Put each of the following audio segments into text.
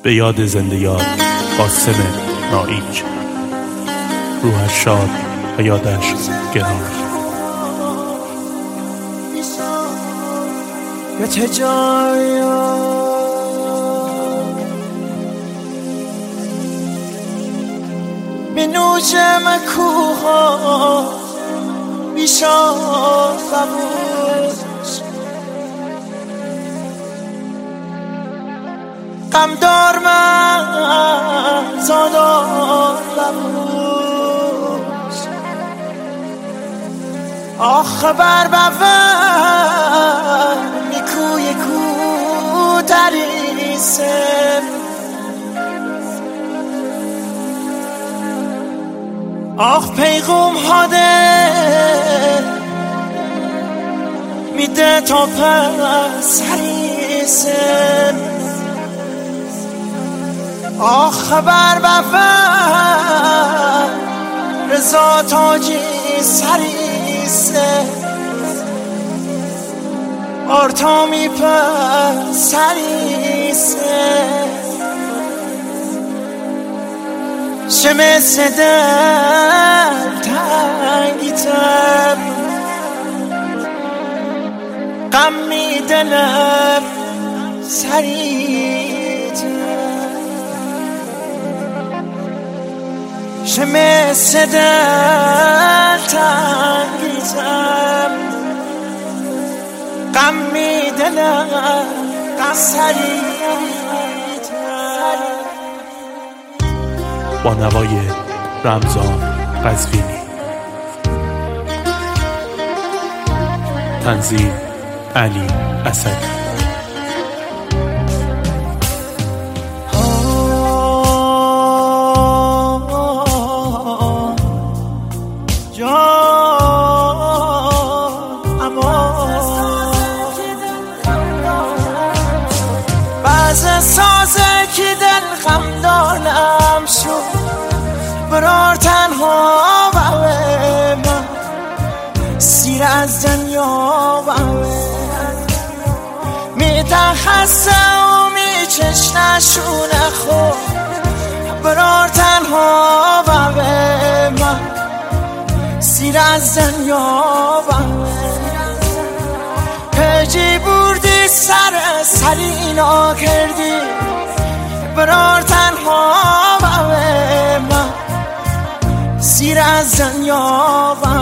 به یاد زنده یاد قاسم نائیک، روحش شاد و یادش گرامی. به تجایا می نوشم کوها بیشاخ ببوش، غمدار من زادار ببوش، آخ بر بفر میکوی کو تریسم، آخ پیغوم هاده میده تا پس حریسم، آخ خبر بفر رضا تاجی سریسه، آرتامی پس سریسه، شمس دل تنگیتم، غم میدنم سریتم، شمس دل تنگیتم، غم میدنم سریتم. با نوای رمضان قزوینی، تنظیم علی اسدی. سازه که دل غمدانم شد، برار تنها و من سیر از دنیا و میتخصه و میچش نشونه خود، برار تنها و من سیر از دنیا و پجی بردی سرینا کردی، برار تنها و من سیر از دنیا و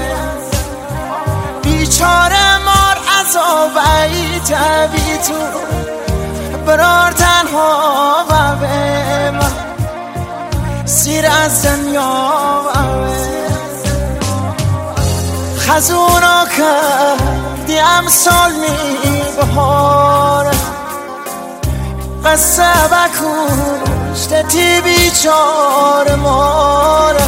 بیچاره مار عذابی تبی تو، برار تنها و من سیر از دنیا و خزونا کردی امسال می بهاره، قصه بکشته تی بیچار ماره،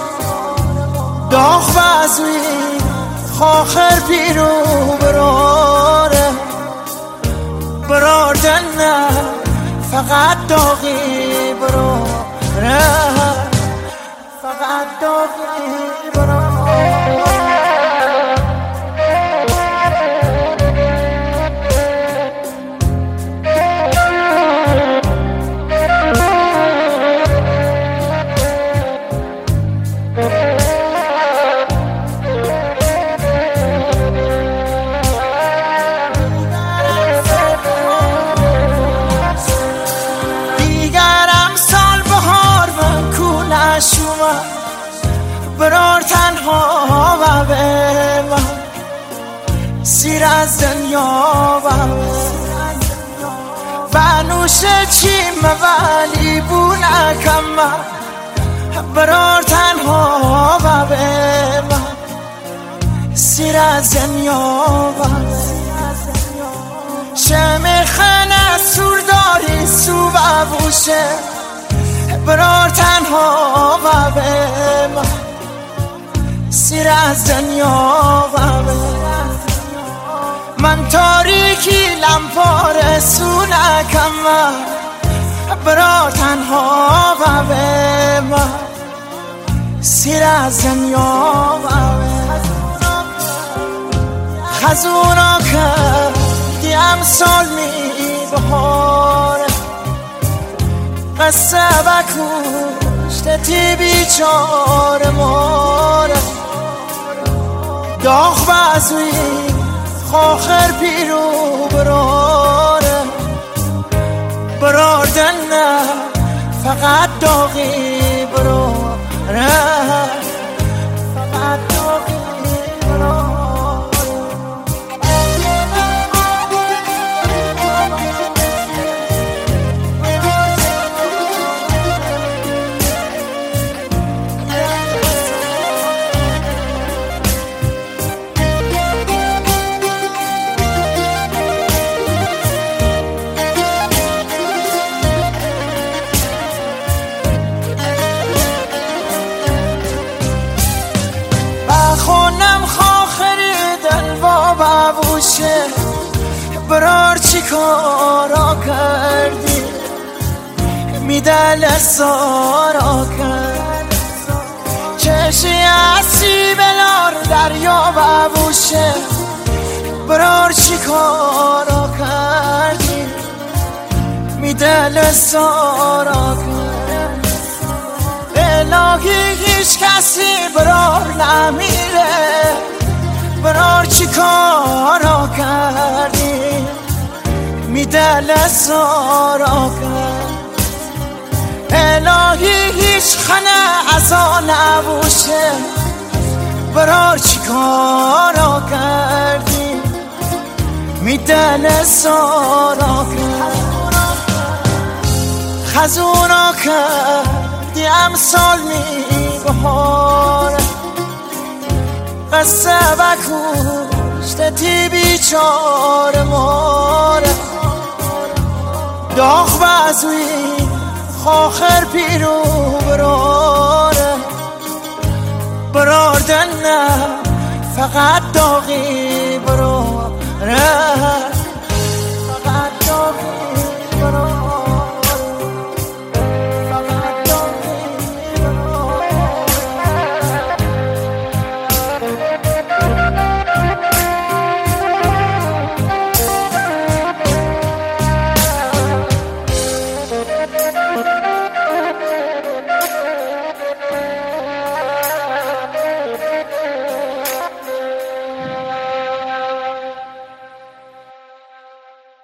داغ وزوی خاخر پیرو براره، برار دنه فقط داغی براره، فقط داغی براره. برار تنها و به من سیر از دنیا و نوش چیم ولی بونکم من، برار تنها و به من سیر از دنیا و شم خنه سور داری سو و بوشه، برار تنها و به من سیر از دنیا و من تاریکی لمپار سونکم من، برار تنها و به من سیر از دنیا و خزونا کردی امسال می بهاره، قصه بکشته بیچاره ماره داغ بازوی خواخر پیرو براره براردن نه فقط داغی براره فقط داغی براره خونم خاخری دل و بابوشه برار چی کارا کردی میدل سارا کرد چشی اسی بلار دریا بابوشه برار چی کارا کردی میدل سارا کرد الهی هیچ کسی برار نمیره برار چی کارا کردی میدل سارا کرد الهی هیچ خنه ازا نبوشه برار چی کارا کردی میدل سارا کرد خزونا کردی امسال میبهاره قصه بکشته تی بیچاره ماره داغ بازوی خواخر پیرو براره براردن نه فقط داغی